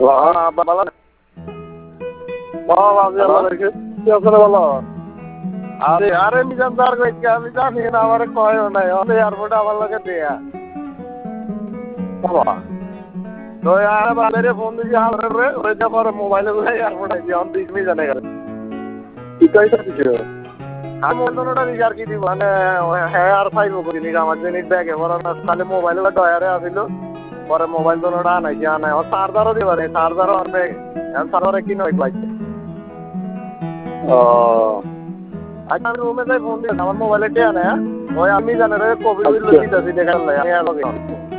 ভালো ভালো আরে আরে মিজান দার কইকে আমি জানি না আমার কয় নাই আমি এয়ারপোর্ট আমার লাগে দেয়া বাবা তো আর বালেরে ফোন দিছি হালরে রে ওই যে পরে মোবাইলে গুলো এয়ারপোর্ট আইছি অন দিস মি জানে গেল কি কইতা দিছো আমি মোবাইলটা রিচার্জ কি দিব মানে হ্যাঁ আর ফাইল করি নি আমার জিনিস ব্যাগে বড় না খালি মোবাইলটা ডয়ারে আছিল পরে মোবাইল দোনোটা নাই জানা আর চার্জারও দিবারে চার্জারও আর ব্যাগ আর সার্ভারে কি নয় বাইছে ও আচ্ছা আমি রুমে যাই ফোন দিই আমার মোবাইলে টিয়া না ওই আমি জানে রে কোভিড দিতেছি দেখার লাই আমি আর লগে